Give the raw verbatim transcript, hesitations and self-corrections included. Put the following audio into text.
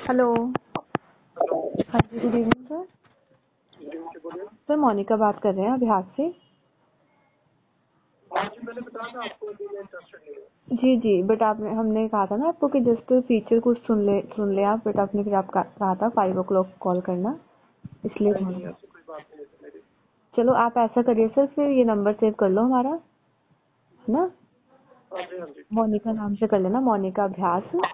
Hello. हाँ जी, good evening sir. Sir Monica बात कर रहे हैं अभ्यास से। मैंने बताया था आपको जी जी, बट आपने हमने कहा था ना आपको कि जस्ट फीचर कुछ सुन ले सुन ले आप, बट आपने फिर आप कहा था फाइव ओ क्लॉक कॉल करना, इसलिए फोन किया। कोई बात नहीं है मेरी। चलो आप ऐसा करिए सर, फिर ये नंबर सेव कर लो हमारा, है ना। हाँ जी हाँ जी, ठीक है। मोनिका नाम से कर लेना, मोनिका अभ्यास।